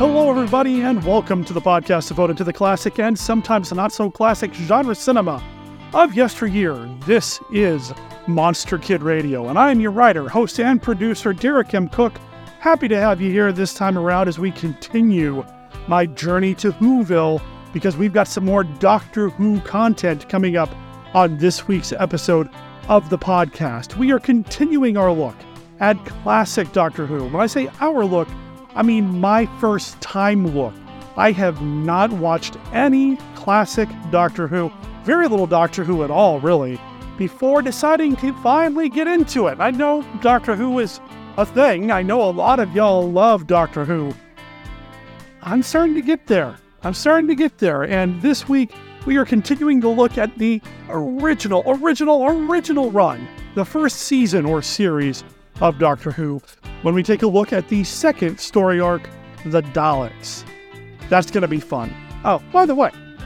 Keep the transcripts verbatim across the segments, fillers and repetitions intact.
Hello, everybody, and welcome to the podcast devoted to the classic and sometimes not so classic genre cinema of yesteryear. This is Monster Kid Radio, and I am your writer, host, and producer, Derek M. Cook. Happy to have you here this time around as we continue my journey to Whoville, because we've got some more Doctor Who content coming up on this week's episode of the podcast. We are continuing our look at classic Doctor Who. When I say our look, I mean my first time look. I have not watched any classic Doctor Who, very little Doctor Who at all, really, before deciding to finally get into it. I know Doctor Who is a thing. I know a lot of y'all love Doctor Who. I'm starting to get there. I'm starting to get there. And this week, we are continuing to look at the original, original, original run, the first season or series of Doctor Who, when we take a look at the second story arc, The Daleks. That's going to be fun. Oh, by the way,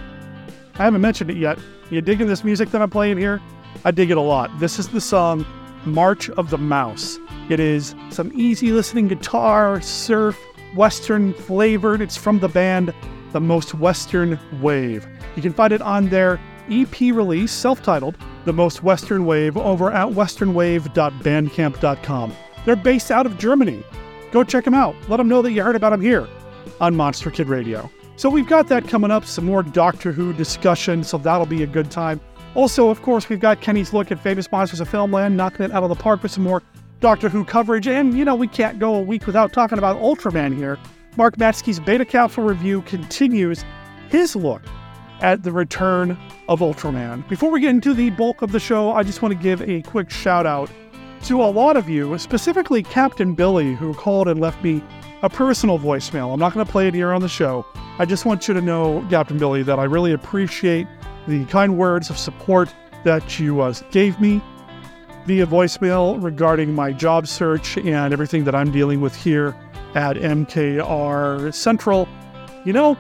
I haven't mentioned it yet. You digging this music that I'm playing here? I dig it a lot. This is the song March of the Mouse. It is some easy listening guitar, surf, Western flavored. It's from the band The Most Western Wave. You can find it on their E P release, self-titled, The Most Western Wave, over at western wave dot bandcamp dot com. They're based out of Germany. Go check them out. Let them know that you heard about them here on Monster Kid Radio. So we've got that coming up, some more Doctor Who discussion, so that'll be a good time. Also, of course, we've got Kenny's look at Famous Monsters of Filmland, knocking it out of the park with some more Doctor Who coverage. And, you know, we can't go a week without talking about Ultraman here. Mark Matsky's Beta Capsule review continues his look at the return of Ultraman. Before we get into the bulk of the show, I just want to give a quick shout out to a lot of you, specifically Captain Billy, who called and left me a personal voicemail. I'm not going to play it here on the show. I just want you to know, Captain Billy, that I really appreciate the kind words of support that you uh, gave me via voicemail regarding my job search and everything that I'm dealing with here at M K R Central. You know,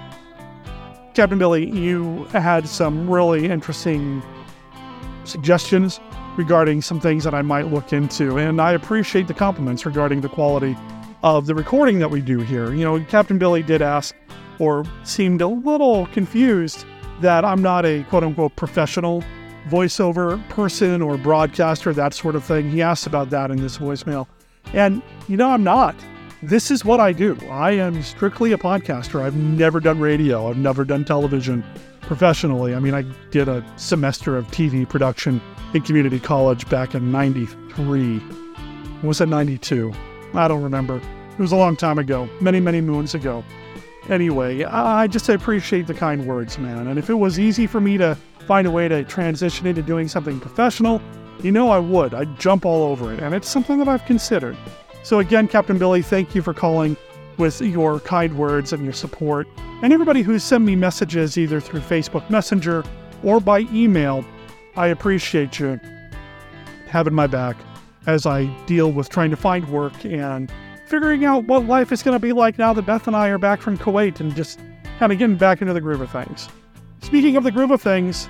Captain Billy, you had some really interesting suggestions regarding some things that I might look into, and I appreciate the compliments regarding the quality of the recording that we do here. You know, Captain Billy did ask, or seemed a little confused, that I'm not a quote-unquote professional voiceover person or broadcaster, that sort of thing. He asked about that in this voicemail. And, you know, I'm not. This is what I do. I am strictly a podcaster. I've never done radio. I've never done television professionally. I mean, I did a semester of T V production in community college back in ninety-three. Or was it ninety-two? I don't remember. It was a long time ago. Many, many moons ago. Anyway, I just appreciate the kind words, man. And if it was easy for me to find a way to transition into doing something professional, you know I would. I'd jump all over it. And it's something that I've considered. So again, Captain Billy, thank you for calling with your kind words and your support. And everybody who's sent me messages either through Facebook Messenger or by email, I appreciate you having my back as I deal with trying to find work and figuring out what life is going to be like now that Beth and I are back from Kuwait and just kind of getting back into the groove of things. Speaking of the groove of things,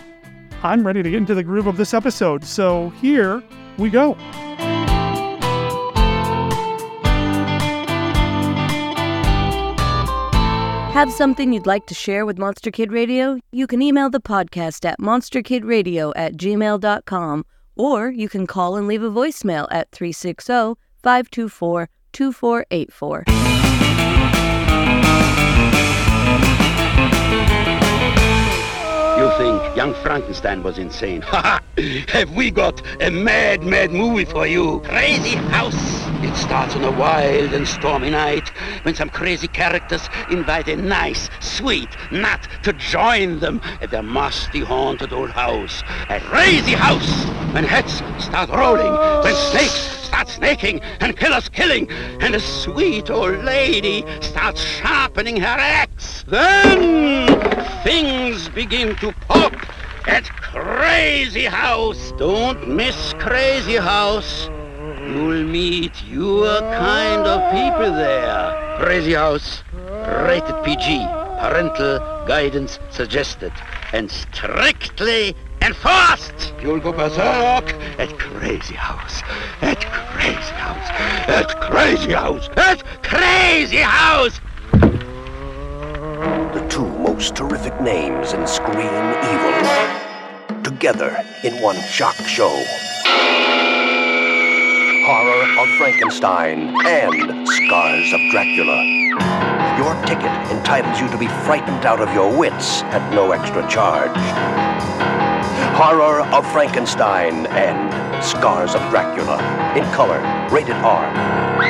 I'm ready to get into the groove of this episode. So here we go. Have something you'd like to share with Monster Kid Radio? You can email the podcast at monsterkidradio at gmail dot com, or you can call and leave a voicemail at three six zero, five two four, two four eight four. You think young Frankenstein was insane? Ha ha! Have we got a mad, mad movie for you? Crazy House! It starts on a wild and stormy night when some crazy characters invite a nice, sweet nut to join them at their musty, haunted old house. A crazy house! When heads start rolling, when snakes start snaking and killers killing, and a sweet old lady starts sharpening her axe. Then things begin to pop at Crazy House. Don't miss Crazy House. You'll meet your kind of people there. Crazy House, rated P G, parental guidance suggested, and strictly enforced. You'll go berserk at Crazy House, at Crazy House, at Crazy House, at Crazy House. the two most terrific names in screen evil together in one shock show. Horror of Frankenstein and Scars of Dracula. Your ticket entitles you to be frightened out of your wits at no extra charge. Horror of Frankenstein and Scars of Dracula. In color, rated R.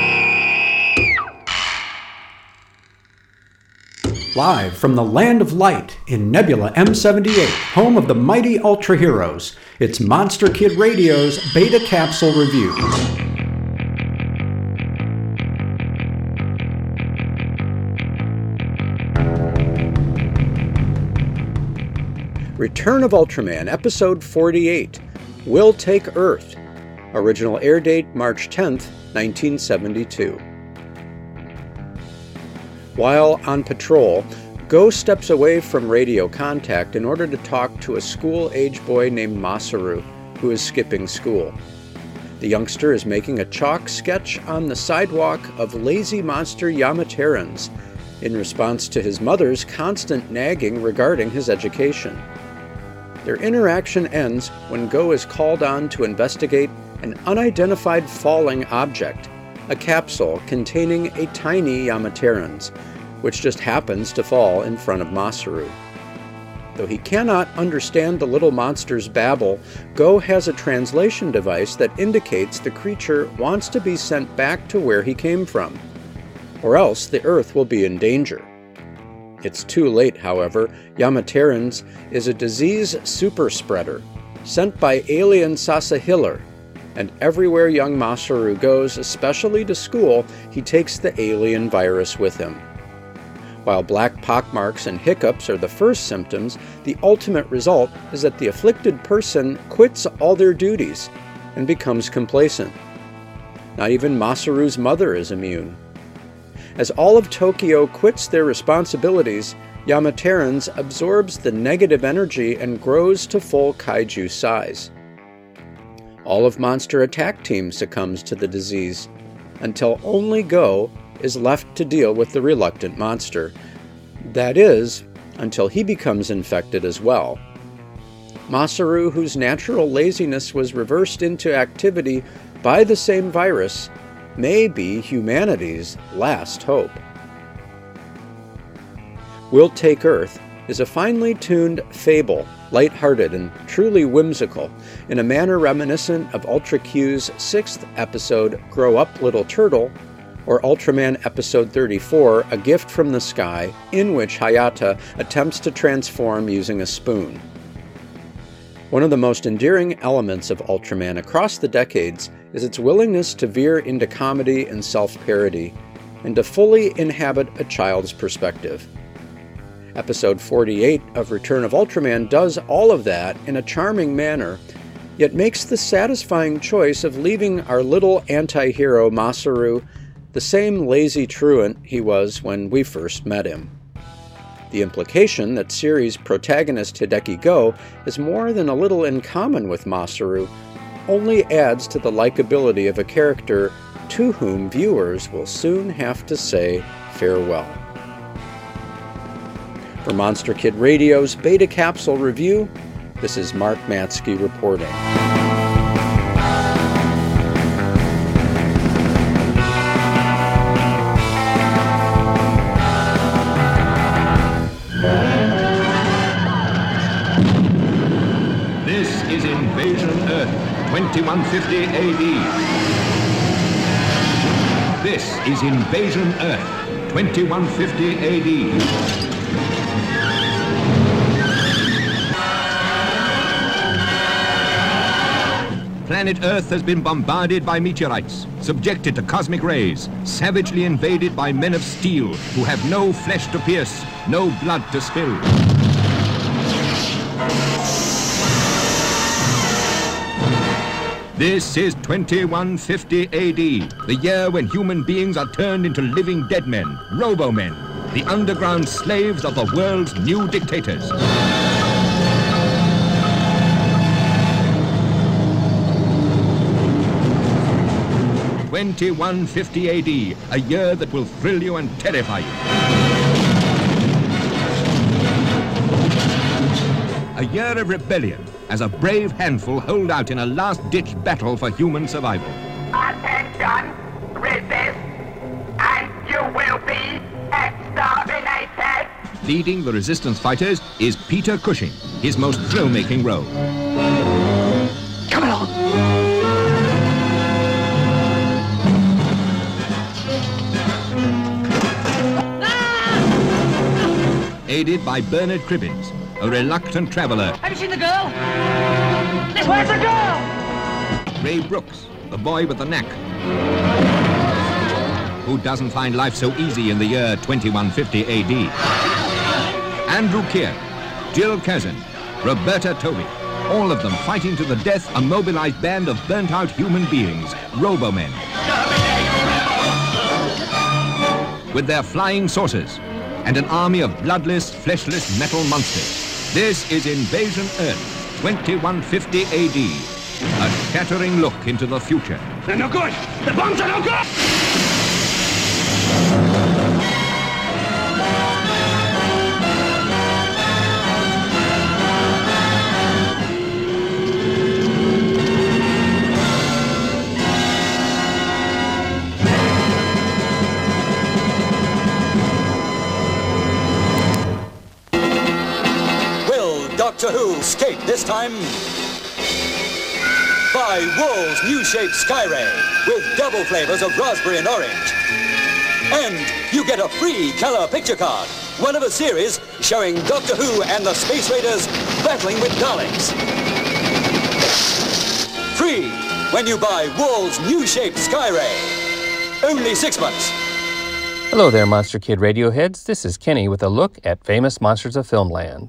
Live from the Land of Light in Nebula M seventy-eight, home of the mighty Ultra Heroes, it's Monster Kid Radio's Beta Capsule Review. Return of Ultraman, Episode forty-eight, Will Take Earth. Original air date March tenth, nineteen seventy-two. While on patrol, Go steps away from radio contact in order to talk to a school-age boy named Masaru, who is skipping school. The youngster is making a chalk sketch on the sidewalk of lazy monster Yamaterans in response to his mother's constant nagging regarding his education. Their interaction ends when Go is called on to investigate an unidentified falling object, a capsule containing a tiny Yamaterans, which just happens to fall in front of Masaru. Though he cannot understand the little monster's babble, Go has a translation device that indicates the creature wants to be sent back to where he came from, or else the Earth will be in danger. It's too late, however. Yamaterans is a disease super spreader sent by alien Sasahiller, and everywhere young Masaru goes, especially to school, he takes the alien virus with him. While black pockmarks and hiccups are the first symptoms, the ultimate result is that the afflicted person quits all their duties and becomes complacent. Not even Masaru's mother is immune. As all of Tokyo quits their responsibilities, Yamaterans absorbs the negative energy and grows to full kaiju size. All of Monster Attack Team succumbs to the disease, until only Go is left to deal with the reluctant monster. That is, until he becomes infected as well. Masaru, whose natural laziness was reversed into activity by the same virus, may be humanity's last hope. Will Take Earth is a finely tuned fable, light-hearted and truly whimsical, in a manner reminiscent of Ultra Q's sixth episode, Grow Up Little Turtle, or Ultraman Episode thirty-four, A Gift from the Sky, in which Hayata attempts to transform using a spoon. One of the most endearing elements of Ultraman across the decades is its willingness to veer into comedy and self-parody, and to fully inhabit a child's perspective. Episode forty-eight of Return of Ultraman does all of that in a charming manner, yet makes the satisfying choice of leaving our little anti-hero Masaru the same lazy truant he was when we first met him. The implication that series protagonist Hideki Go is more than a little in common with Masaru only adds to the likability of a character to whom viewers will soon have to say farewell. For Monster Kid Radio's Beta Capsule Review, this is Mark Matsky reporting. This is Invasion Earth, twenty-one fifty A D. This is Invasion Earth, twenty-one fifty A D. Planet Earth has been bombarded by meteorites, subjected to cosmic rays, savagely invaded by men of steel who have no flesh to pierce, no blood to spill. This is twenty-one fifty A D, the year when human beings are turned into living dead men, robo-men, the underground slaves of the world's new dictators. twenty-one fifty A D, a year that will thrill you and terrify you. A year of rebellion as a brave handful hold out in a last-ditch battle for human survival. Attention! Resist, and you will be exterminated! Leading the resistance fighters is Peter Cushing, his most thrill-making role. Come along! Aided by Bernard Cribbins, a reluctant traveller. Have you seen the girl? Where's the girl? Ray Brooks, the boy with the knack. Who doesn't find life so easy in the year twenty-one fifty A D? Andrew Keir, Jill Kazan, Roberta Toby, all of them fighting to the death a mobilized band of burnt-out human beings, Robomen. With their flying saucers and an army of bloodless, fleshless metal monsters. This is Invasion Earth, twenty-one fifty A D. A shattering look into the future. They're no good! The bombs are no good! Doctor Who skate this time? Buy Wool's new shaped Skyray with double flavors of raspberry and orange. And you get a free color picture card, one of a series showing Doctor Who and the Space Raiders battling with Daleks. Free when you buy Wool's new shaped Skyray. Only six months. Hello there, Monster Kid Radio heads. This is Kenny with a look at famous monsters of Filmland.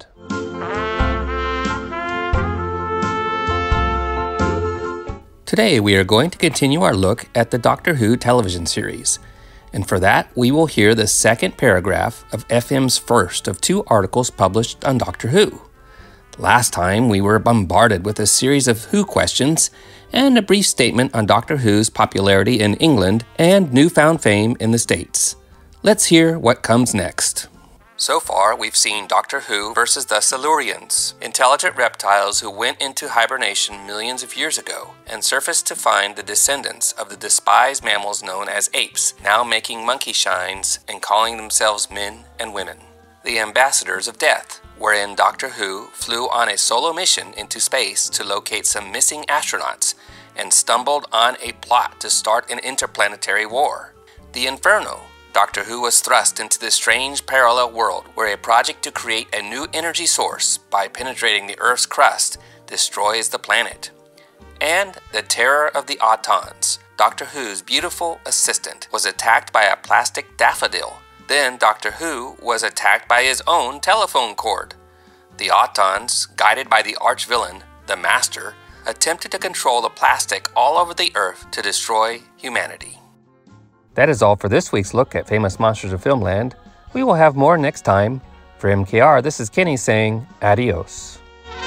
Today we are going to continue our look at the Doctor Who television series, and for that we will hear the second paragraph of F M's first of two articles published on Doctor Who. Last time we were bombarded with a series of Who questions and a brief statement on Doctor Who's popularity in England and newfound fame in the States. Let's hear what comes next. So far, we've seen Doctor Who versus the Silurians, intelligent reptiles who went into hibernation millions of years ago and surfaced to find the descendants of the despised mammals known as apes, now making monkey shines and calling themselves men and women. The Ambassadors of Death, wherein Doctor Who flew on a solo mission into space to locate some missing astronauts and stumbled on a plot to start an interplanetary war. The Inferno, Doctor Who was thrust into this strange parallel world where a project to create a new energy source by penetrating the Earth's crust destroys the planet. And the Terror of the Autons, Doctor Who's beautiful assistant, was attacked by a plastic daffodil. Then Doctor Who was attacked by his own telephone cord. The Autons, guided by the arch-villain, the Master, attempted to control the plastic all over the Earth to destroy humanity. That is all for this week's look at famous monsters of Filmland. We will have more next time. For M K R, this is Kenny saying adios.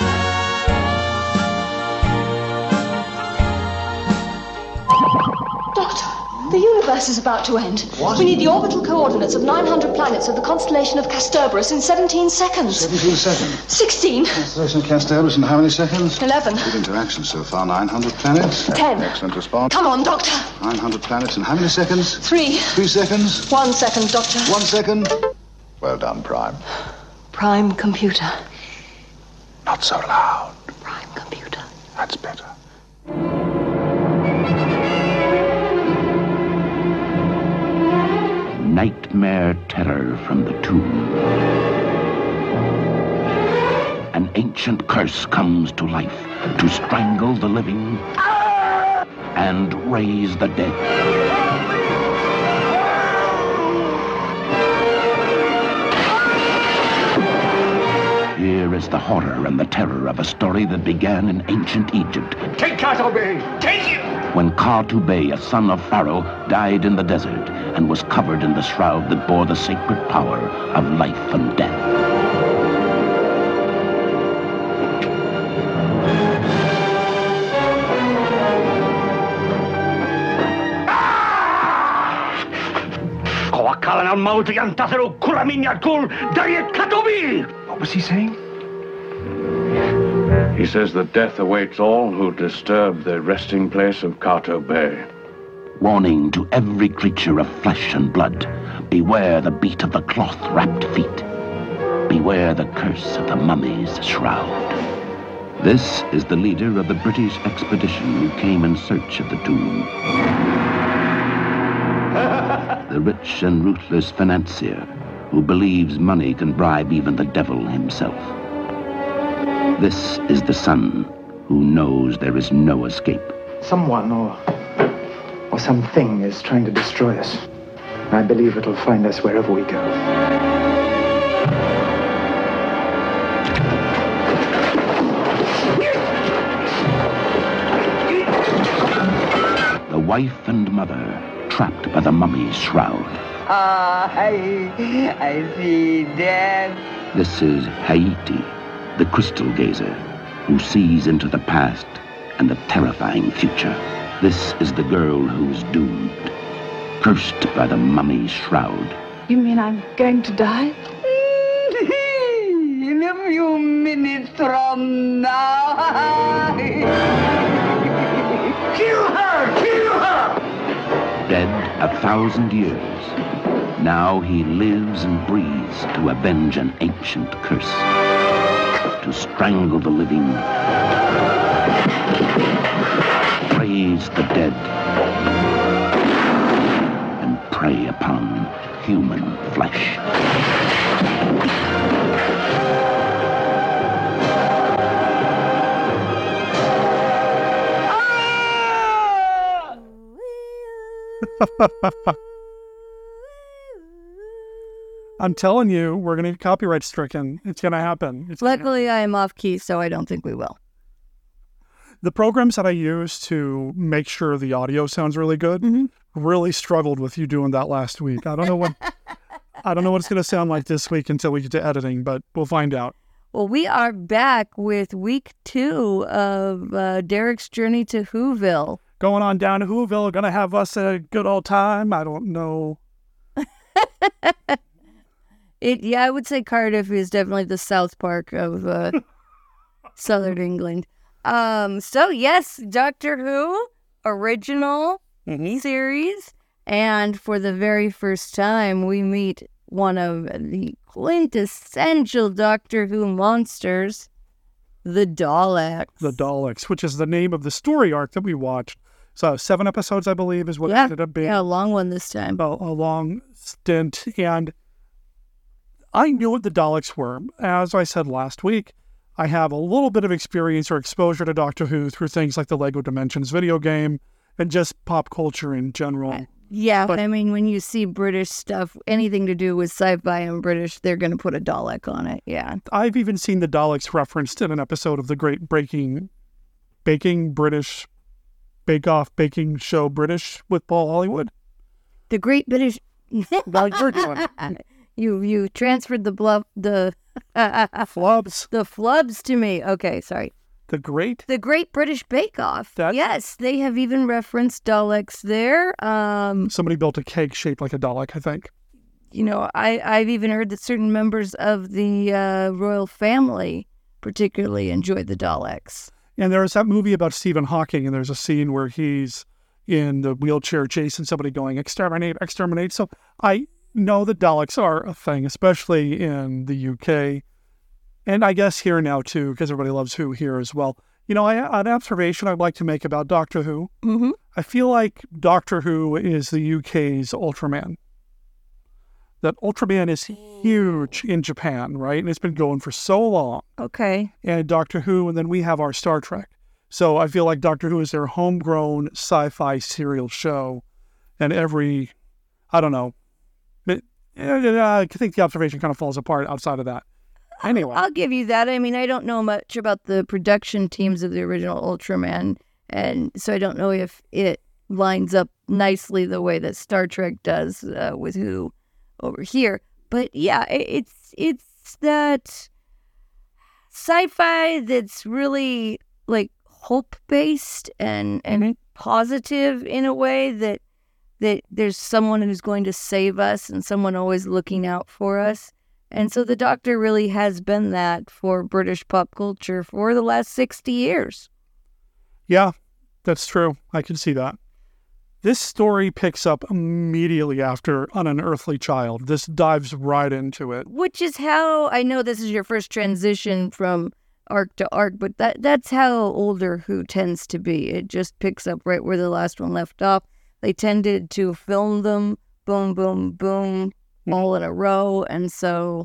Doctor, the universe is about to end. What? We need the orbital coordinates of nine hundred planets of the constellation of Kasterborous in seventeen seconds. seventeen seconds. sixteen. Constellation of Kasterborous in how many seconds? eleven. Good interaction so far. nine hundred planets. ten. Excellent response. Come on, Doctor. nine hundred planets in how many seconds? Three. Three seconds. One second, Doctor. One second. Well done, Prime. Prime computer. Not so loud. Prime computer. That's better. Nightmare terror from the tomb. An ancient curse comes to life to strangle the living and raise the dead. Here is the horror and the terror of a story that began in ancient Egypt. Take Kato Bey! Take him! When Khatu Bey, a son of Pharaoh, died in the desert and was covered in the shroud that bore the sacred power of life and death. What was he saying? He says that death awaits all who disturb the resting place of Kato Bay. Warning to every creature of flesh and blood. Beware the beat of the cloth-wrapped feet. Beware the curse of the mummy's shroud. This is the leader of the British expedition who came in search of the tomb. The rich and ruthless financier who believes money can bribe even the devil himself. This is the son who knows there is no escape. Someone or, or something is trying to destroy us. I believe it'll find us wherever we go. The wife and mother trapped by the mummy's shroud. Ah, I, I see death. This is Haiti, the crystal gazer, who sees into the past and the terrifying future. This is the girl who's doomed, cursed by the mummy's shroud. You mean I'm going to die? In a few minutes from now. Kill her! Kill her! Dead a thousand years, now he lives and breathes to avenge an ancient curse, to strangle the living, praise the dead, and prey upon human flesh. I'm telling you, we're going to get copyright stricken. It's going to happen. It's Luckily, I am off key, so I don't think we will. The programs that I use to make sure the audio sounds really good mm-hmm. really struggled with you doing that last week. I don't know what I don't know what it's going to sound like this week until we get to editing, but we'll find out. Well, we are back with week two of uh, Derek's journey to Whoville. Going on down to Whoville, going to have us a good old time. I don't know. It yeah, I would say Cardiff is definitely the South Park of uh, Southern England. Um, so yes, Doctor Who original mm-hmm. series, and for the very first time, we meet one of the quintessential Doctor Who monsters, the Daleks. The Daleks, which is the name of the story arc that we watched. So seven episodes, I believe, is what yeah, it ended up being. Yeah, a long one this time. A, a long stint, and I knew what the Daleks were. As I said last week, I have a little bit of experience or exposure to Doctor Who through things like the Lego Dimensions video game and just pop culture in general. Yeah, but, I mean, when you see British stuff, anything to do with sci-fi and British, they're going to put a Dalek on it, yeah. I've even seen the Daleks referenced in an episode of the Great Breaking, Baking British, Bake Off Baking Show British with Paul Hollywood. The Great British... well, you're doing it. You you transferred the bluff the flubs the flubs to me. Okay, sorry. The great the Great British Bake Off. That... Yes, they have even referenced Daleks there. Um, Somebody built a cake shaped like a Dalek, I think. You know, I I've even heard that certain members of the uh, royal family particularly enjoyed the Daleks. And there's that movie about Stephen Hawking, and there's a scene where he's in the wheelchair chasing somebody going exterminate, exterminate. So I. No, the Daleks are a thing, especially in the U K. And I guess here now, too, because everybody loves Who here as well. You know, I, an observation I'd like to make about Doctor Who. Mm-hmm. I feel like Doctor Who is the U K's Ultraman. That Ultraman is huge in Japan, right? And it's been going for so long. Okay. And Doctor Who, and then we have our Star Trek. So I feel like Doctor Who is their homegrown sci-fi serial show. And every, I don't know, I think the observation kind of falls apart outside of that. Anyway. I'll give you that. I mean, I don't know much about the production teams of the original Ultraman, and so I don't know if it lines up nicely the way that Star Trek does uh, with Who over here. But yeah, it's it's that sci-fi that's really like hope-based and, and mm-hmm. positive in a way that that there's someone who's going to save us and someone always looking out for us. And so the Doctor really has been that for British pop culture for the last sixty years. Yeah, that's true. I can see that. This story picks up immediately after An Unearthly Child. This dives right into it. Which is how, I know this is your first transition from arc to arc, but that that's how older Who tends to be. It just picks up right where the last one left off. They tended to film them, boom, boom, boom, all in a row, and so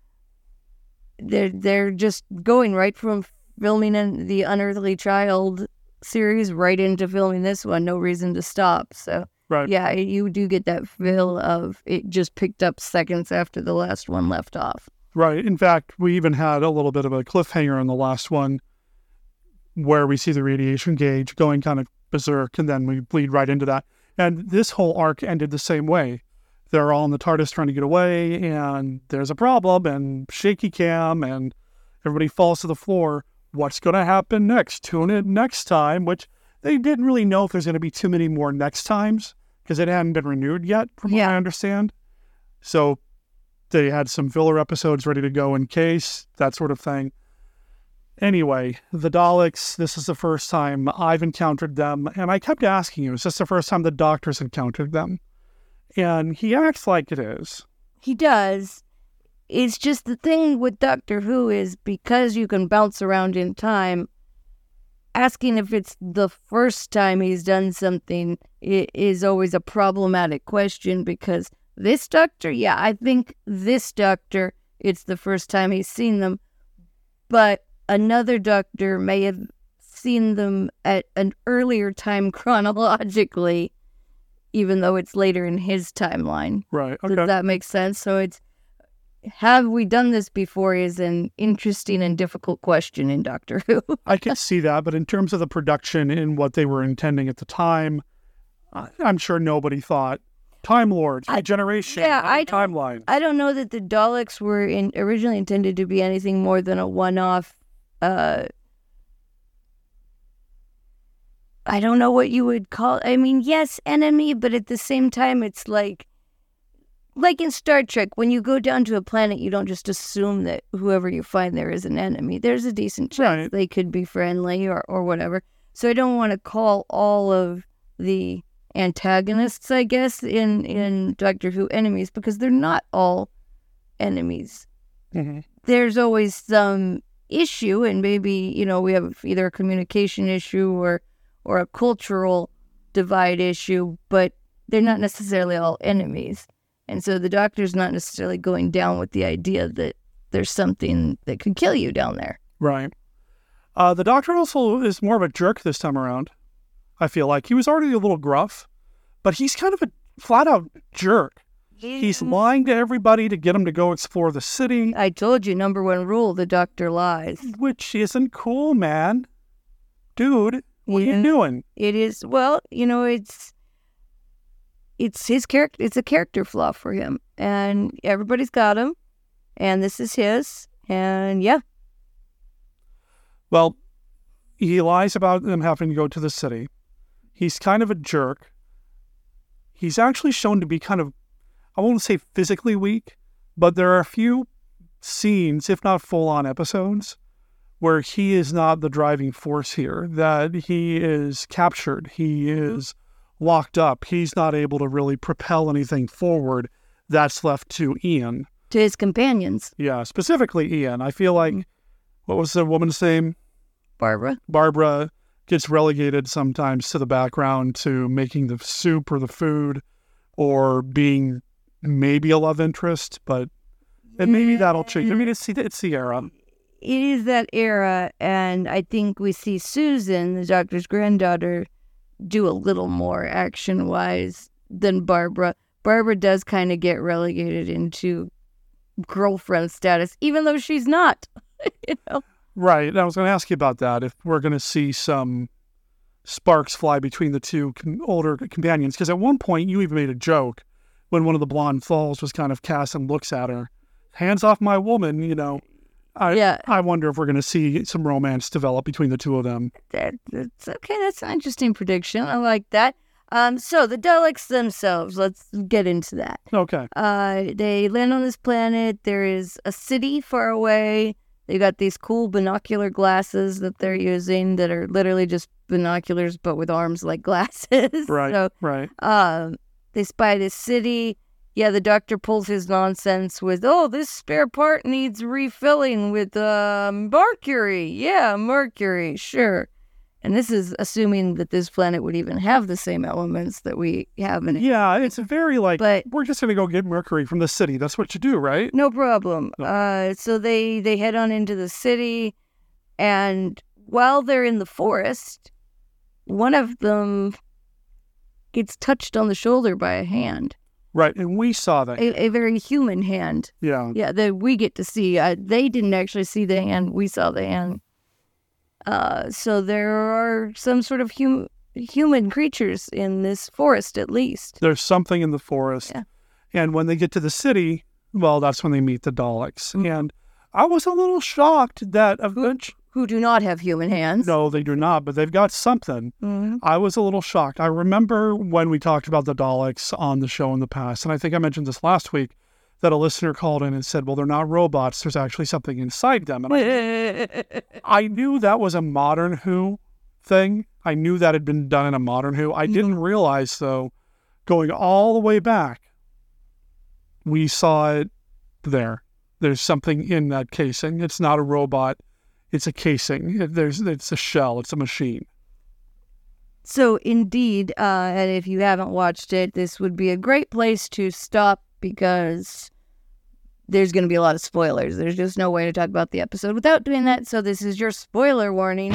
they're, they're just going right from filming in the Unearthly Child series right into filming this one. No reason to stop. So right. Yeah, you do get that feel of it just picked up seconds after the last one left off. Right. In fact, we even had a little bit of a cliffhanger in the last one where we see the radiation gauge going kind of berserk, and then we bleed right into that. And this whole arc ended the same way. They're all in the TARDIS trying to get away, and there's a problem, and shaky cam, and everybody falls to the floor. What's going to happen next? Tune in next time, which they didn't really know if there's going to be too many more next times because it hadn't been renewed yet, from yeah. what I understand. So they had some filler episodes ready to go in case, that sort of thing. Anyway, the Daleks, this is the first time I've encountered them, and I kept asking you, is this the first time the Doctor's encountered them? And he acts like it is. He does. It's just the thing with Doctor Who is because you can bounce around in time, asking if it's the first time he's done something is always a problematic question because this Doctor, yeah, I think this Doctor, it's the first time he's seen them, but another Doctor may have seen them at an earlier time chronologically, even though it's later in his timeline. Right, okay. Does that make sense? So it's, have we done this before is an interesting and difficult question in Doctor Who. I can see that, but in terms of the production and what they were intending at the time, I'm sure nobody thought Time Lords, regeneration, yeah, I timeline. I don't know that the Daleks were in, originally intended to be anything more than a one-off. Uh, I don't know what you would call. I mean, yes, enemy, but at the same time, it's like. Like in Star Trek, when you go down to a planet, you don't just assume that whoever you find there is an enemy. There's a decent chance right. they could be friendly or, or whatever. So I don't want to call all of the antagonists, I guess, in, in Doctor Who enemies, because they're not all enemies. Mm-hmm. There's always some issue, and maybe, you know, we have either a communication issue or, or a cultural divide issue, but they're not necessarily all enemies. And so the Doctor's not necessarily going down with the idea that there's something that could kill you down there. Right. Uh, the Doctor also is more of a jerk this time around, I feel like. He was already a little gruff, but he's kind of a flat-out jerk. Yeah. He's lying to everybody to get them to go explore the city. I told you, number one rule, the Doctor lies. Which isn't cool, man. Dude, what yeah. are you doing? It is, well, you know, it's... It's his character. It's a character flaw for him, and everybody's got him, and this is his, and yeah. Well, he lies about them having to go to the city. He's kind of a jerk. He's actually shown to be kind of, I won't say physically weak, but there are a few scenes, if not full-on episodes, where he is not the driving force here. That he is captured. He is locked up. He's not able to really propel anything forward. That's left to Ian. To his companions. Yeah, specifically Ian. I feel like, what was the woman's name? Barbara. Barbara gets relegated sometimes to the background to making the soup or the food or being maybe a love interest, but and maybe that'll change. I mean, it's, it's the era. It is that era, and I think we see Susan, the Doctor's granddaughter, do a little more action-wise than Barbara. Barbara does kind of get relegated into girlfriend status, even though she's not, you know? Right. I was going to ask you about that, if we're going to see some sparks fly between the two com- older companions, because at one point you even made a joke when one of the blonde falls was kind of cast and looks at her. Hands off my woman, you know. I, yeah. I wonder if we're going to see some romance develop between the two of them. That, that's okay. That's an interesting prediction. I like that. Um, so the Daleks themselves, let's get into that. Okay. Uh, they land on this planet. There is a city far away. They got these cool binocular glasses that they're using that are literally just binoculars, but with arms like glasses. Right, so, right. Um, they spy this city. Yeah, the doctor pulls his nonsense with, oh, this spare part needs refilling with uh, mercury. Yeah, mercury, sure. And this is assuming that this planet would even have the same elements that we have in it. Yeah, it's very like, but we're just going to go get mercury from the city. That's what you do, right? No problem. No. Uh, so they, they head on into the city, and while they're in the forest, one of them gets touched on the shoulder by a hand. Right, and we saw that. A, a very human hand. Yeah. Yeah, that we get to see. Uh, they didn't actually see the hand. We saw the hand. Uh, so there are some sort of hum- human creatures in this forest, at least. There's something in the forest. Yeah. And when they get to the city, well, that's when they meet the Daleks. Mm-hmm. And I was a little shocked that... Who, who do not have human hands. No, they do not, but they've got something. Mm-hmm. I was a little shocked. I remember when we talked about the Daleks on the show in the past, and I think I mentioned this last week, that a listener called in and said, well, they're not robots. There's actually something inside them. And I, I knew that was a modern Who thing. I knew that had been done in a modern Who. I didn't realize, though, going all the way back, we saw it there. There's something in that casing. It's not a robot. It's a casing. There's, it's a shell. It's a machine. So, indeed, uh, and if you haven't watched it, this would be a great place to stop, because there's going to be a lot of spoilers. There's just no way to talk about the episode without doing that, so this is your spoiler warning.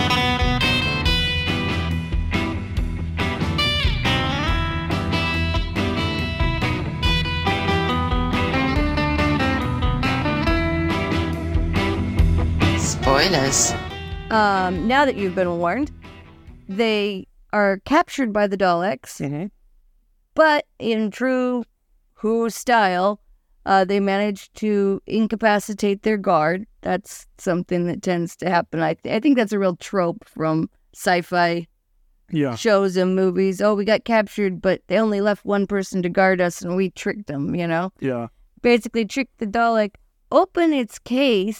Spoilers. Um, now that you've been warned, they are captured by the Daleks, mm-hmm. but in true Who style, uh, they manage to incapacitate their guard. That's something that tends to happen. I, th- I think that's a real trope from sci-fi yeah. shows and movies. Oh, we got captured, but they only left one person to guard us, and we tricked them, you know? Yeah. Basically tricked the Dalek, open its case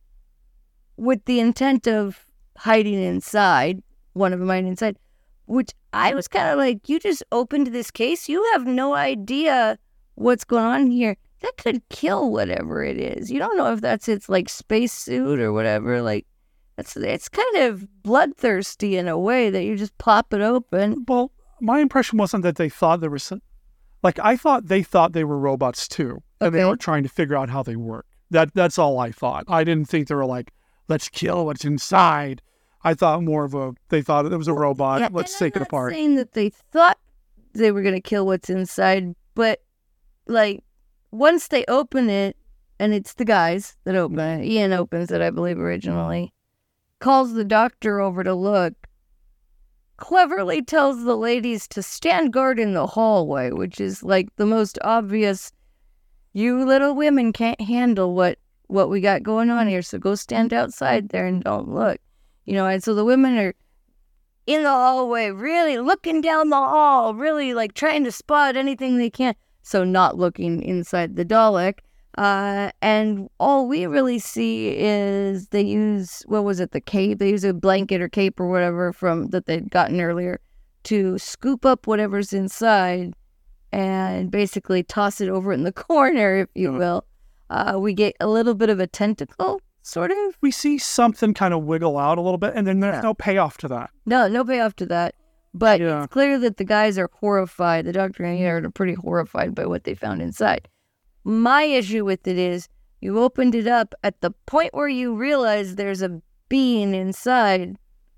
with the intent of hiding inside, one of them hiding inside, which I was kind of like, you just opened this case? You have no idea what's going on here. That could kill whatever it is. You don't know if that's its like spacesuit or whatever. Like, that's it's kind of bloodthirsty in a way that you just pop it open. Well, my impression wasn't that they thought there was some, like I thought they thought they were robots too, and okay. they were trying to figure out how they work. That that's all I thought. I didn't think they were like, let's kill what's inside. I thought more of a they thought it was a robot. Yeah, let's take I'm it apart. not saying that they thought they were going to kill what's inside, but like once they open it, and it's the guys that open it, Ian opens it, I believe, originally, calls the doctor over to look, cleverly tells the ladies to stand guard in the hallway, which is like the most obvious, you little women can't handle what, what we got going on here, so go stand outside there and don't look. You know, and so the women are in the hallway, really looking down the hall, really like trying to spot anything they can. So not looking inside the Dalek. Uh, and all we really see is they use, what was it, the cape? They use a blanket or cape or whatever from that they'd gotten earlier to scoop up whatever's inside and basically toss it over in the corner, if you will. Uh, we get a little bit of a tentacle, sort of. We see something kind of wiggle out a little bit, and then there's Yeah. no payoff to that. No, no payoff to that. But Yeah. it's clear that the guys are horrified. The doctor and Ian are pretty horrified by what they found inside. My issue with it is you opened it up at the point where you realize there's a being inside.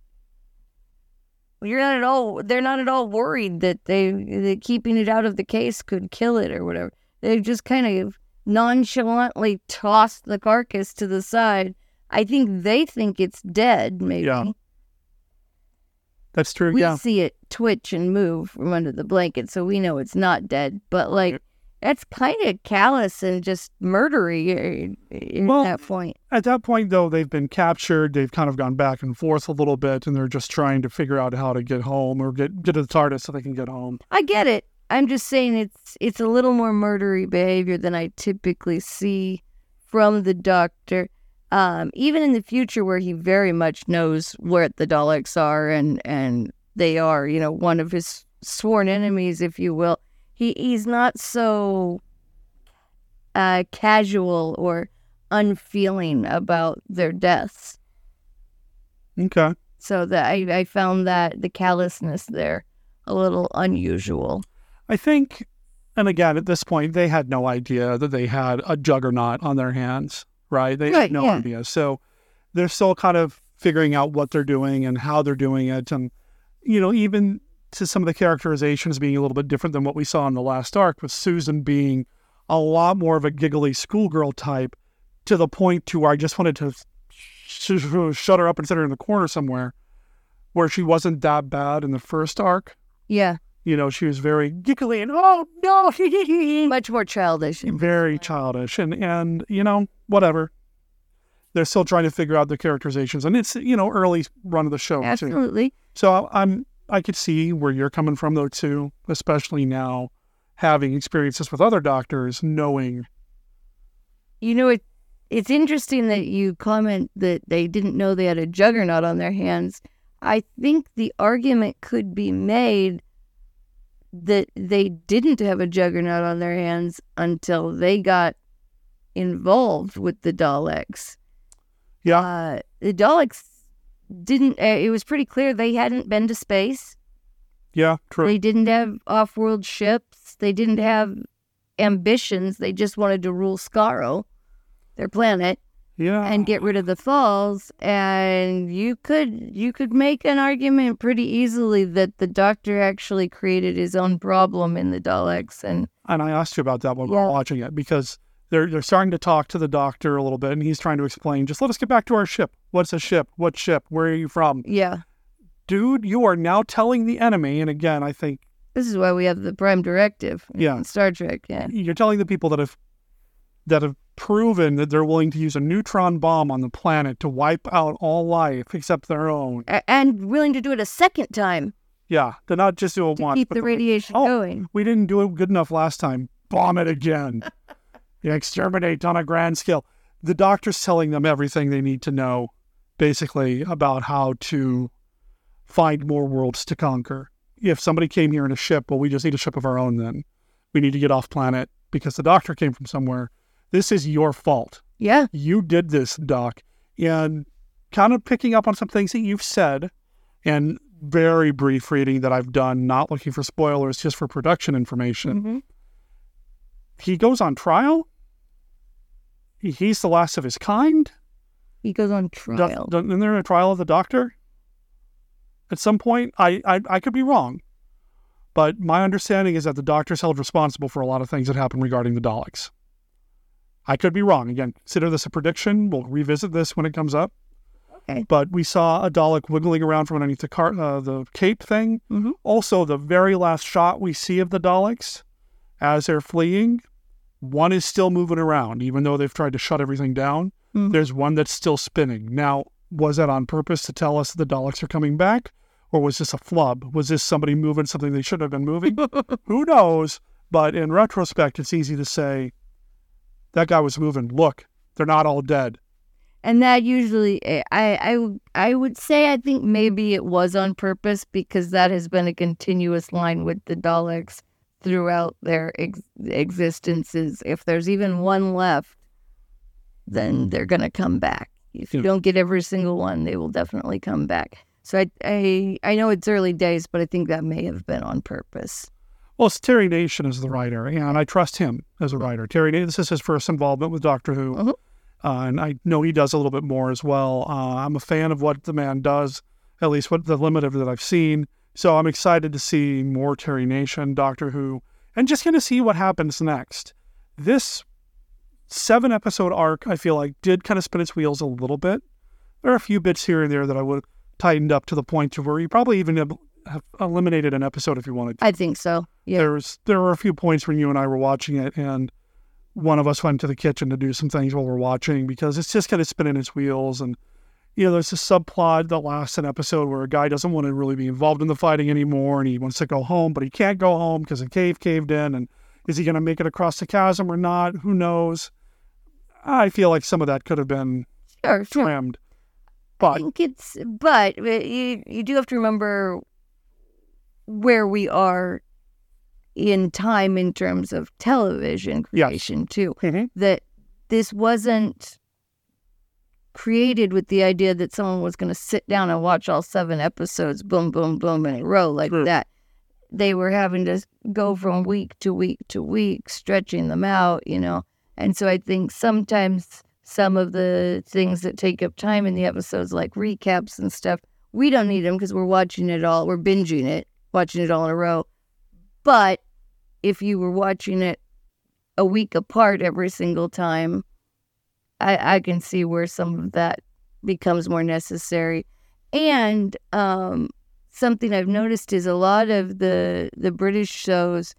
You're not at all. They're not at all worried that they that keeping it out of the case could kill it or whatever. They just kind of nonchalantly tossed the carcass to the side. I think they think it's dead. Maybe. Yeah. That's true. We yeah. see it twitch and move from under the blanket, so we know it's not dead. But like, That's kind of callous and just murdery at well, that point. At that point, though, they've been captured. They've kind of gone back and forth a little bit, and they're just trying to figure out how to get home or get, get to the TARDIS so they can get home. I get it. I'm just saying it's it's a little more murdery behavior than I typically see from the Doctor. Um, even in the future where he very much knows where the Daleks are and, and they are, you know, one of his sworn enemies, if you will. He he's not so uh, casual or unfeeling about their deaths. Okay. So that I, I found that the callousness there a little unusual. I think, and again, at this point, they had no idea that they had a juggernaut on their hands, right? They right, had no yeah. idea. So they're still kind of figuring out what they're doing and how they're doing it. And, you know, even to some of the characterizations being a little bit different than what we saw in the last arc, with Susan being a lot more of a giggly schoolgirl type, to the point to where I just wanted to sh- shut her up and set her in the corner somewhere, where she wasn't that bad in the first arc. Yeah. You know, she was very giggly and, oh, no. Much more childish. Very childish. And, and, you know, whatever. They're still trying to figure out the characterizations. And it's, you know, early run of the show, Absolutely. too. So I'm, I could see where you're coming from, though, too, especially now having experiences with other doctors, knowing. You know, it, it's interesting that you comment that they didn't know they had a juggernaut on their hands. I think the argument could be made that they didn't have a juggernaut on their hands until they got involved with the Daleks. Yeah. Uh, the Daleks didn't, uh, it was pretty clear they hadn't been to space. Yeah, true. They didn't have off-world ships. They didn't have ambitions. They just wanted to rule Skaro, their planet. Yeah. And get rid of the Falls. And you could you could make an argument pretty easily that the Doctor actually created his own problem in the Daleks. And and I asked you about that when yeah. we were watching it, because they're they're starting to talk to the Doctor a little bit, and he's trying to explain, just let us get back to our ship. What's a ship? What ship? Where are you from? Yeah. Dude, you are now telling the enemy, and again, I think this is why we have the Prime Directive yeah. in Star Trek. Yeah. You're telling the people that have that have proven that they're willing to use a neutron bomb on the planet to wipe out all life except their own. A- and willing to do it a second time. Yeah, to not just do it to once. keep the radiation oh, going. We didn't do it good enough last time. Bomb it again. You exterminate on a grand scale. The Doctor's telling them everything they need to know, basically, about how to find more worlds to conquer. If somebody came here in a ship, well, we just need a ship of our own then. We need to get off planet because the Doctor came from somewhere. This is your fault. Yeah. You did this, Doc. And kind of picking up on some things that you've said, and very brief reading that I've done, not looking for spoilers, just for production information. Mm-hmm. He goes on trial. He's the last of his kind. He goes on trial. Do, isn't there a trial of the Doctor? At some point, I, I, I could be wrong. But my understanding is that the Doctor's held responsible for a lot of things that happened regarding the Daleks. I could be wrong. Again, consider this a prediction. We'll revisit this when it comes up. Okay. But we saw a Dalek wiggling around from underneath the car, uh, the cape thing. Mm-hmm. Also, the very last shot we see of the Daleks as they're fleeing, one is still moving around, even though they've tried to shut everything down. Mm-hmm. There's one that's still spinning. Now, was that on purpose to tell us that the Daleks are coming back? Or was this a flub? Was this somebody moving something they shouldn't have been moving? Who knows? But in retrospect, it's easy to say, that guy was moving. Look, they're not all dead. And that usually, I, I, I would say, I think maybe it was on purpose, because that has been a continuous line with the Daleks throughout their ex- existences. If there's even one left, then they're going to come back. If you Yeah. don't get every single one, they will definitely come back. So I, I, I know it's early days, but I think that may have been on purpose. Well, it's Terry Nation as the writer, and I trust him as a writer. Terry Nation, this is his first involvement with Doctor Who, uh-huh. uh, and I know he does a little bit more as well. Uh, I'm a fan of what the man does, at least what the limited that I've seen. So I'm excited to see more Terry Nation, Doctor Who, and just going to see what happens next. This seven-episode arc, I feel like, did kind of spin its wheels a little bit. There are a few bits here and there that I would have tightened up to the point to where you probably even have eliminated an episode if you wanted to. I think so. Yeah. There was there were a few points when you and I were watching it, and one of us went to the kitchen to do some things while we're watching because it's just kind of spinning its wheels. And you know, there's a subplot that lasts an episode where a guy doesn't want to really be involved in the fighting anymore, and he wants to go home, but he can't go home because a cave caved in. And is he going to make it across the chasm or not? Who knows? I feel like some of that could have been sure, sure. trimmed. But I think it's, but you, you do have to remember where we are in time in terms of television creation, yes. too. Mm-hmm. That this wasn't created with the idea that someone was going to sit down and watch all seven episodes, boom, boom, boom, in a row like True. that. They were having to go from week to week to week, stretching them out, you know. And so I think sometimes some of the things that take up time in the episodes, like recaps and stuff, we don't need them because we're watching it all. We're binging it, watching it all in a row. But if you were watching it a week apart every single time, I, I can see where some of that becomes more necessary. And um, something I've noticed is a lot of the the British shows,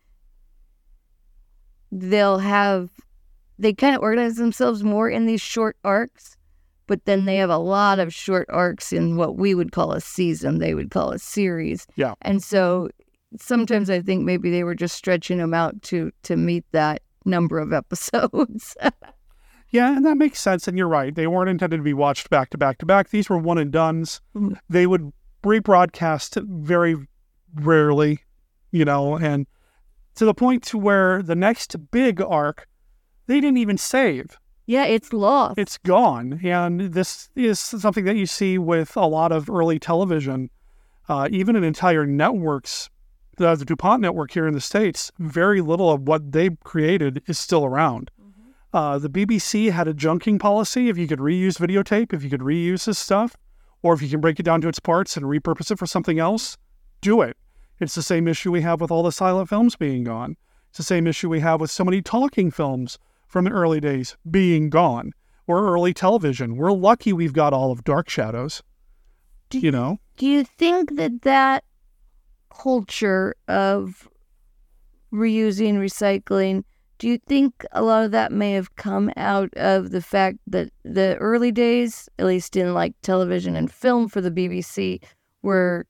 they'll have, they kind of organize themselves more in these short arcs, but then they have a lot of short arcs in what we would call a season, they would call a series. Yeah. And so sometimes I think maybe they were just stretching them out to to meet that number of episodes. Yeah, and that makes sense, and you're right. They weren't intended to be watched back to back to back. These were one and dones. Mm-hmm. They would rebroadcast very rarely, you know, and to the point to where the next big arc, they didn't even save. Yeah, it's lost. It's gone, and this is something that you see with a lot of early television, uh, even in entire networks. The, the DuPont network here in the States, very little of what they created is still around. Uh, the B B C had a junking policy. If you could reuse videotape, if you could reuse this stuff, or if you can break it down to its parts and repurpose it for something else, do it. It's the same issue we have with all the silent films being gone. It's the same issue we have with so many talking films from the early days being gone, or early television. We're lucky we've got all of Dark Shadows, do, you know? Do you think that that culture of reusing, recycling, do you think a lot of that may have come out of the fact that the early days, at least in like television and film for the B B C, were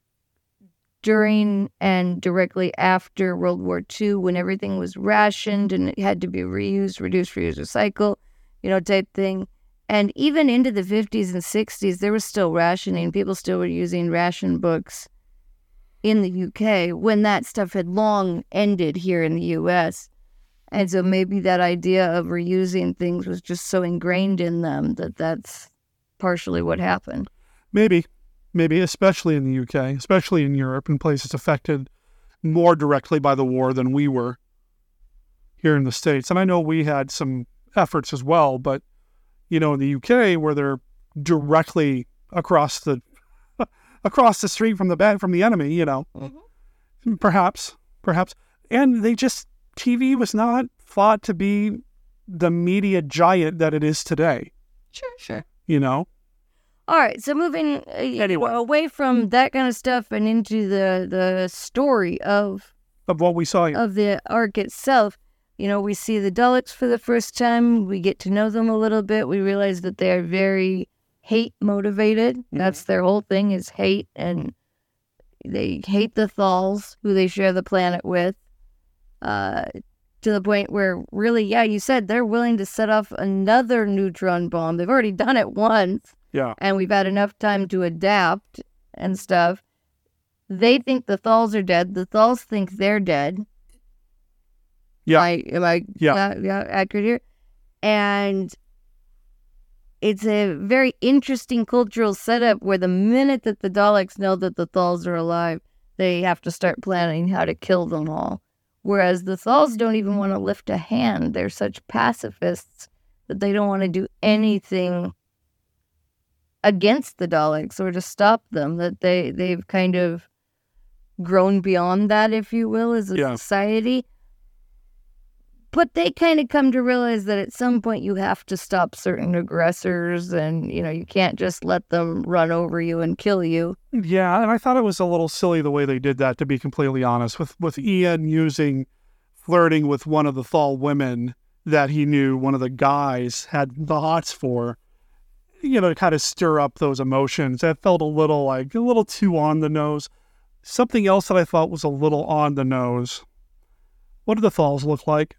during and directly after World War Two, when everything was rationed and it had to be reused, reduce, reuse, recycle, you know, type thing. And even into the fifties and sixties, there was still rationing. People still were using ration books in the U K when that stuff had long ended here in the U S. And so maybe that idea of reusing things was just so ingrained in them that that's partially what happened. Maybe, maybe, especially in the U K, especially in Europe, in places affected more directly by the war than we were here in the States. And I know we had some efforts as well, but, you know, in the U K, where they're directly across the across the street from the bad, from the enemy, you know, mm-hmm. perhaps, perhaps, and they just. T V was not thought to be the media giant that it is today. Sure, sure. You know? All right, so moving uh, anyway. away from that kind of stuff and into the, the story of... Of what we saw here. Of the arc itself. You know, we see the Daleks for the first time. We get to know them a little bit. We realize that they're very hate-motivated. Mm-hmm. That's their whole thing, is hate. And they hate the Thals, who they share the planet with. Uh, to the point where, really, yeah, you said they're willing to set off another neutron bomb. They've already done it once. Yeah. And we've had enough time to adapt and stuff. They think the Thals are dead. The Thals think they're dead. Yeah. Am I, am I yeah. Uh, yeah, accurate here? And it's a very interesting cultural setup where the minute that the Daleks know that the Thals are alive, they have to start planning how to kill them all. Whereas the Thals don't even want to lift a hand. They're such pacifists that they don't want to do anything against the Daleks or to stop them, that they, they've kind of grown beyond that, if you will, as a yeah. society. but they kind of come to realize that at some point you have to stop certain aggressors, and, you know, you can't just let them run over you and kill you. Yeah, and I thought it was a little silly the way they did that, to be completely honest, with, with Ian using flirting with one of the Thal women that he knew one of the guys had the hots for, you know, to kind of stir up those emotions. That felt a little like a little too on the nose. Something else that I thought was a little on the nose. What did the Thals look like?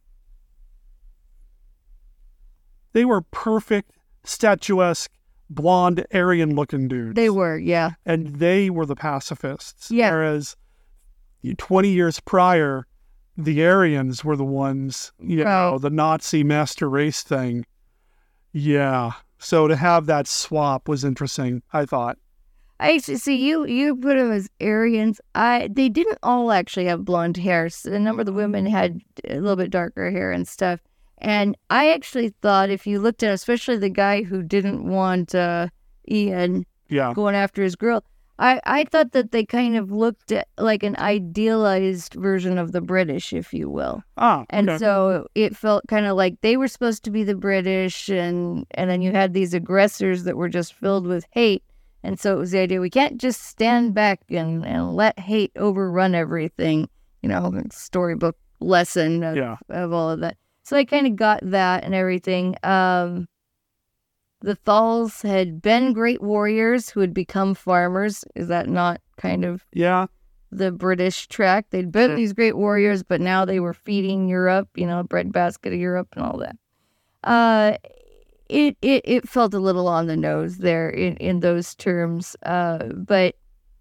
They were perfect, statuesque, blonde, Aryan-looking dudes. They were, yeah. And they were the pacifists. Yeah. Whereas twenty years prior, the Aryans were the ones, you know, oh. the Nazi master race thing. Yeah. So to have that swap was interesting, I thought. I actually see you. You put them as Aryans. I they didn't all actually have blonde hair. So a number of the women had a little bit darker hair and stuff. And I actually thought, if you looked at, especially the guy who didn't want uh, Ian yeah. going after his girl, I, I thought that they kind of looked at like an idealized version of the British, if you will. Ah, okay. And so it felt kind of like they were supposed to be the British, and, and then you had these aggressors that were just filled with hate. And so it was the idea, we can't just stand back and, and let hate overrun everything, you know, storybook lesson of, yeah. of all of that. So I kind of got that and everything. Um, the Thals had been great warriors who had become farmers. Is that not kind of yeah the British track? They'd been sure. these great warriors, but now they were feeding Europe, you know, breadbasket of Europe and all that. Uh, it, it, it felt a little on the nose there in, in those terms. Uh, but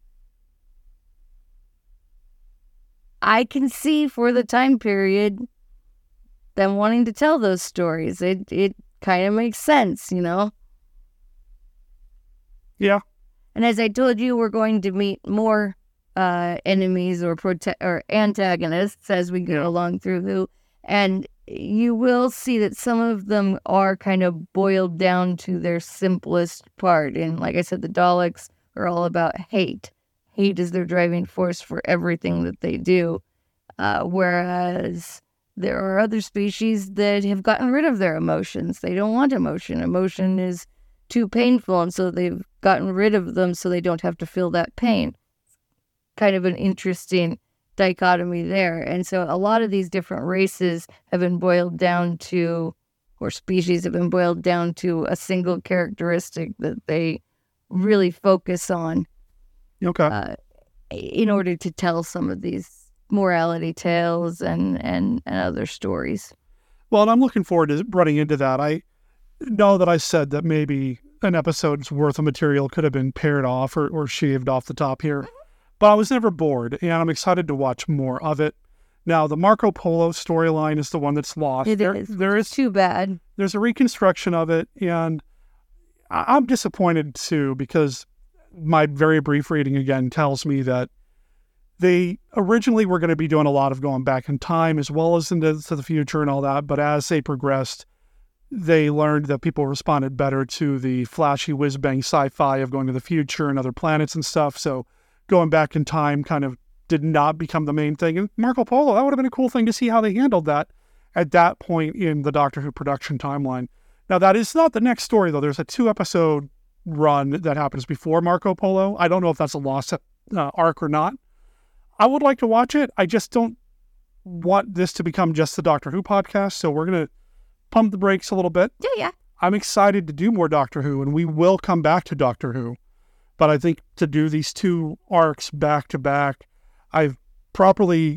I can see for the time period them wanting to tell those stories. It it kind of makes sense, you know? Yeah. And as I told you, we're going to meet more uh, enemies or prote- or antagonists as we go along through Who. And you will see that some of them are kind of boiled down to their simplest part. And like I said, the Daleks are all about hate. Hate is their driving force for everything that they do. Uh, whereas there are other species that have gotten rid of their emotions. They don't want emotion. Emotion is too painful, and so they've gotten rid of them so they don't have to feel that pain. Kind of an interesting dichotomy there. And so a lot of these different races have been boiled down to, or species have been boiled down to a single characteristic that they really focus on. Okay. Uh, in order to tell some of these morality tales and, and, and other stories. Well, and I'm looking forward to running into that. I know that I said that maybe an episode's worth of material could have been pared off or, or shaved off the top here, but I was never bored, and I'm excited to watch more of it. Now, the Marco Polo storyline is the one that's lost. It there, is. There is too bad. There's a reconstruction of it, and I'm disappointed too, because my very brief reading again tells me that they originally were going to be doing a lot of going back in time as well as into to the future and all that. But as they progressed, they learned that people responded better to the flashy whiz-bang sci-fi of going to the future and other planets and stuff. So going back in time kind of did not become the main thing. And Marco Polo, that would have been a cool thing to see how they handled that at that point in the Doctor Who production timeline. Now, that is not the next story, though. There's a two-episode run that happens before Marco Polo. I don't know if that's a lost uh, arc or not. I would like to watch it. I just don't want this to become just the Doctor Who podcast, so we're going to pump the brakes a little bit. Yeah, yeah. I'm excited to do more Doctor Who, and we will come back to Doctor Who. But I think to do these two arcs back to back, I've properly...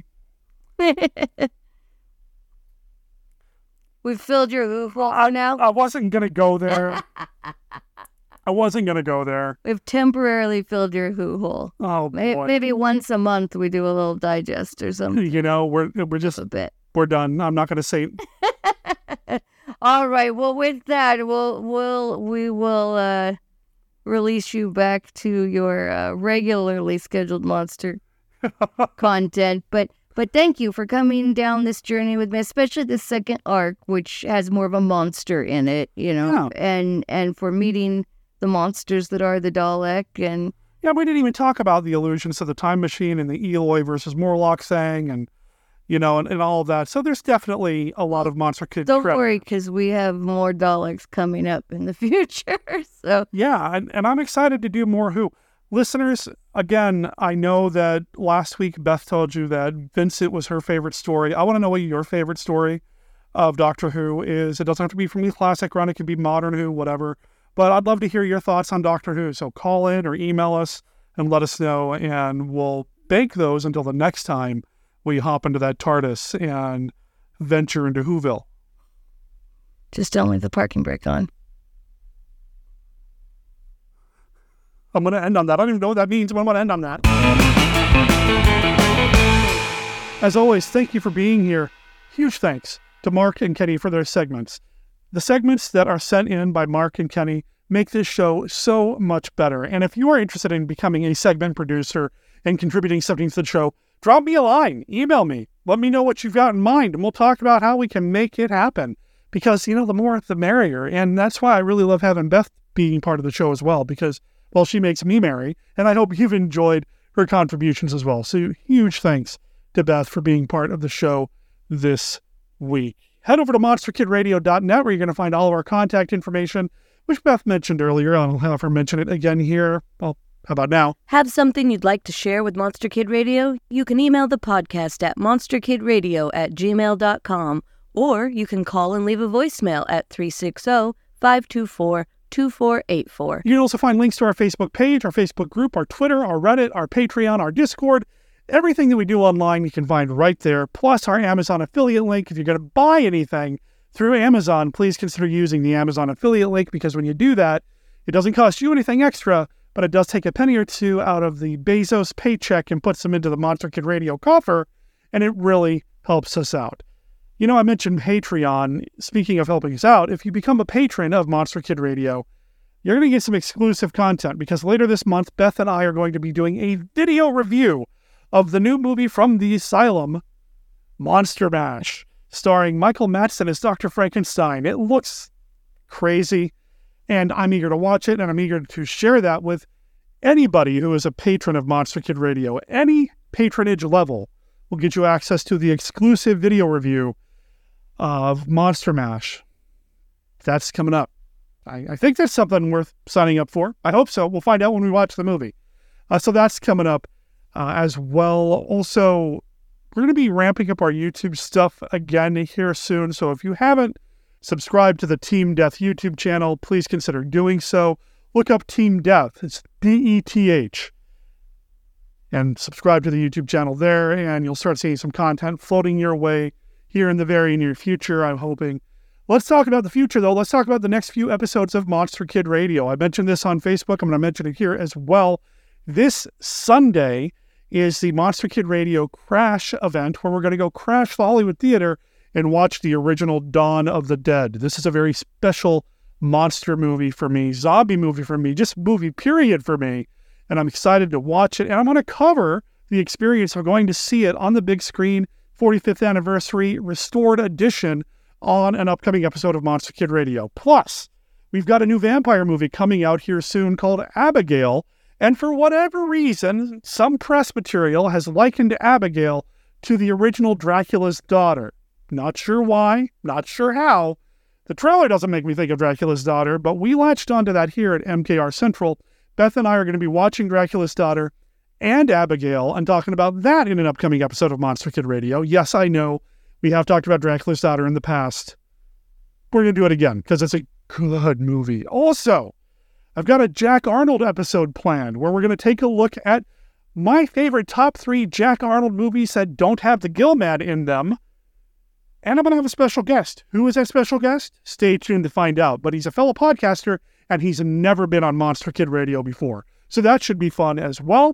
We've filled your Who hole now? I wasn't going to go there. I wasn't going to go there. We've temporarily filled your Who hole. Oh, maybe, boy. Maybe once a month we do a little digest or something. You know, we're we're just... A bit. We're done. I'm not going to say... All right. Well, with that, we'll, we'll, we will uh, release you back to your uh, regularly scheduled monster content. But... But thank you for coming down this journey with me, especially the second arc, which has more of a monster in it, you know, yeah. and and for meeting the monsters that are the Dalek. And yeah, we didn't even talk about the illusions of the time machine and the Eloi versus Morlock thing. And you know, and, and all of that. So there's definitely a lot of Monster Kid Don't credit. worry, because we have more Daleks coming up in the future. So yeah, and, and I'm excited to do more Who. Listeners, again, I know that last week Beth told you that Vincent was her favorite story. I want to know what your favorite story of Doctor Who is. It doesn't have to be from the classic run. It could be modern Who, whatever. But I'd love to hear your thoughts on Doctor Who. So call in or email us and let us know, and we'll bank those until the next time we hop into that TARDIS and venture into Whoville. just don't leave the parking brake on. I'm going to end on that. I don't even know what that means, but I'm going to end on that. As always, thank you for being here. Huge thanks to Mark and Kenny for their segments. The segments that are sent in by Mark and Kenny make this show so much better. And if you are interested in becoming a segment producer and contributing something to the show, drop me a line, email me, let me know what you've got in mind, and we'll talk about how we can make it happen. Because, you know, the more, the merrier. And that's why I really love having Beth being part of the show as well, because, well, she makes me merry, and I hope you've enjoyed her contributions as well. So huge thanks to Beth for being part of the show this week. Head over to monster kid radio dot net where you're going to find all of our contact information, which Beth mentioned earlier. I'll have her mention it again here. Well, how about now? Have something you'd like to share with Monster Kid Radio? You can email the podcast at monster kid radio at gmail dot com, or you can call and leave a voicemail at three six zero, five two four, two four eight four. You can also find links to our Facebook page, our Facebook group, our Twitter, our Reddit, our Patreon, our Discord. Everything that we do online you can find right there, plus our Amazon affiliate link. If you're going to buy anything through Amazon, please consider using the Amazon affiliate link, because when you do that, it doesn't cost you anything extra, but it does take a penny or two out of the Bezos paycheck and puts them into the Monster Kid Radio coffer, and it really helps us out. You know, I mentioned Patreon. Speaking of helping us out, if you become a patron of Monster Kid Radio, you're going to get some exclusive content, because later this month, Beth and I are going to be doing a video review of the new movie from the Asylum, Monster Mash, starring Michael Madsen as Doctor Frankenstein. It looks crazy, and I'm eager to watch it, and I'm eager to share that with anybody who is a patron of Monster Kid Radio. Any patronage level will get you access to the exclusive video review of Monster Mash. That's coming up. I, I think that's something worth signing up for. I hope so. We'll find out when we watch the movie. Uh, so that's coming up uh, as well. Also, we're going to be ramping up our YouTube stuff again here soon. So if you haven't subscribed to the Team Death YouTube channel, please consider doing so. Look up Team Death. It's D E T H. And subscribe to the YouTube channel there, and you'll start seeing some content floating your way here in the very near future, I'm hoping. Let's talk about the future, though. Let's talk about the next few episodes of Monster Kid Radio. I mentioned this on Facebook. I'm going to mention it here as well. This Sunday is the Monster Kid Radio Crash event, where we're going to go crash the Hollywood Theater and watch the original Dawn of the Dead. This is a very special monster movie for me, zombie movie for me, just movie period for me. And I'm excited to watch it. And I'm going to cover the experience of going to see it on the big screen, forty-fifth anniversary restored edition, on an upcoming episode of Monster Kid Radio. Plus, we've got a new vampire movie coming out here soon called Abigail. And for whatever reason, some press material has likened Abigail to the original Dracula's daughter. Not sure why, not sure how. The trailer doesn't make me think of Dracula's daughter, but we latched onto that here at M K R Central. Beth and I are going to be watching Dracula's Daughter and Abigail and talking about that in an upcoming episode of Monster Kid Radio. Yes, I know we have talked about Dracula's Daughter in the past. We're going to do it again because it's a good movie. Also, I've got a Jack Arnold episode planned where we're going to take a look at my favorite top three Jack Arnold movies that don't have the Gill-Man in them. And I'm going to have a special guest. Who is that special guest? Stay tuned to find out. But he's a fellow podcaster, and he's never been on Monster Kid Radio before. So that should be fun as well.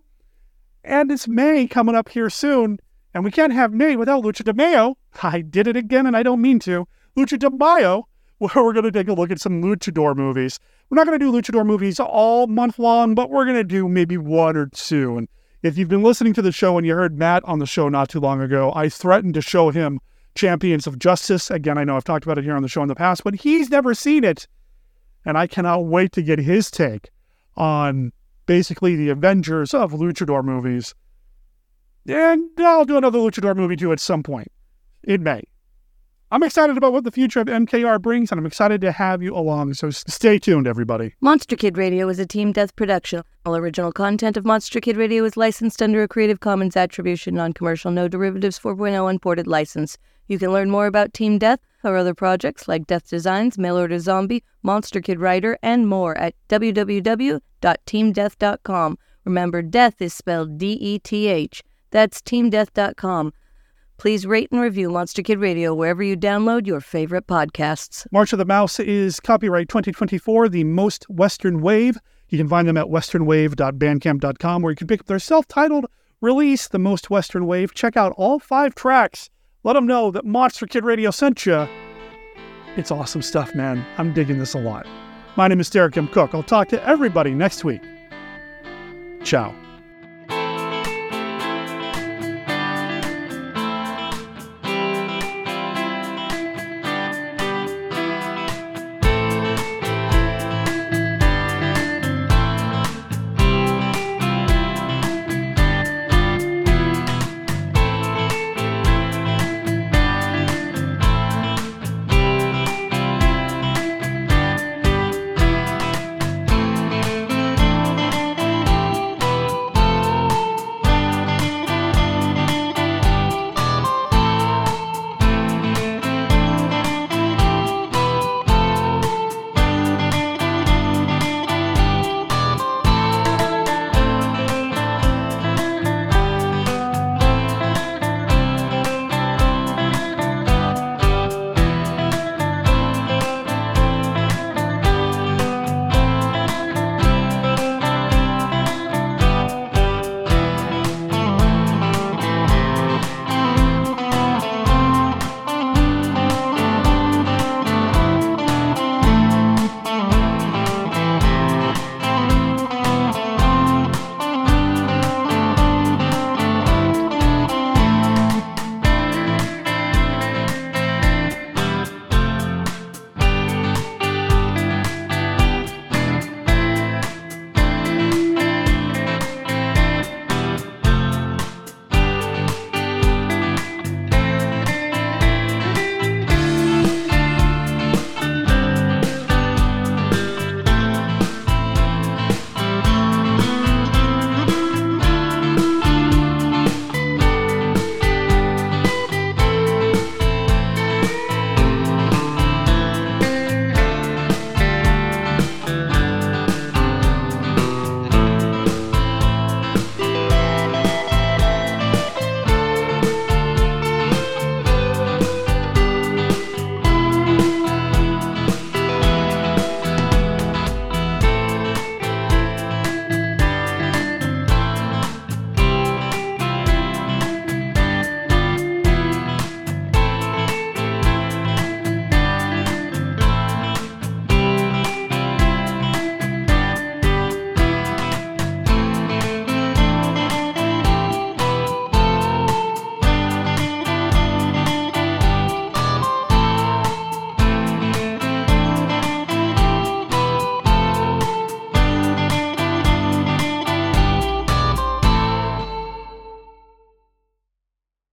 And it's May coming up here soon, and we can't have May without Lucha de Mayo. I did it again, and I don't mean to. Lucha de Mayo, where we're going to take a look at some luchador movies. We're not going to do luchador movies all month long, but we're going to do maybe one or two. And if you've been listening to the show and you heard Matt on the show not too long ago, I threatened to show him Champions of Justice. Again, I know I've talked about it here on the show in the past, but he's never seen it. And I cannot wait to get his take on basically the Avengers of luchador movies. And I'll do another Luchador movie too at some point in May. I'm excited about what the future of M K R brings, and I'm excited to have you along, so stay tuned, everybody. Monster Kid Radio is a Team Death production. All original content of Monster Kid Radio is licensed under a Creative Commons Attribution, Non-Commercial, No Derivatives four point oh Unported license. You can learn more about Team Death or other projects like Death Designs, Mail Order Zombie, Monster Kid Writer, and more at w w w dot team death dot com. Remember, death is spelled D E T H. That's team death dot com. Please rate and review Monster Kid Radio wherever you download your favorite podcasts. March of the Mouse is copyright twenty twenty-four, The Most Western Wave. You can find them at western wave dot bandcamp dot com, where you can pick up their self-titled release, The Most Western Wave. Check out all five tracks. Let them know that Monster Kid Radio sent you. It's awesome stuff, man. I'm digging this a lot. My name is Derek M. Cook. I'll talk to everybody next week. Ciao.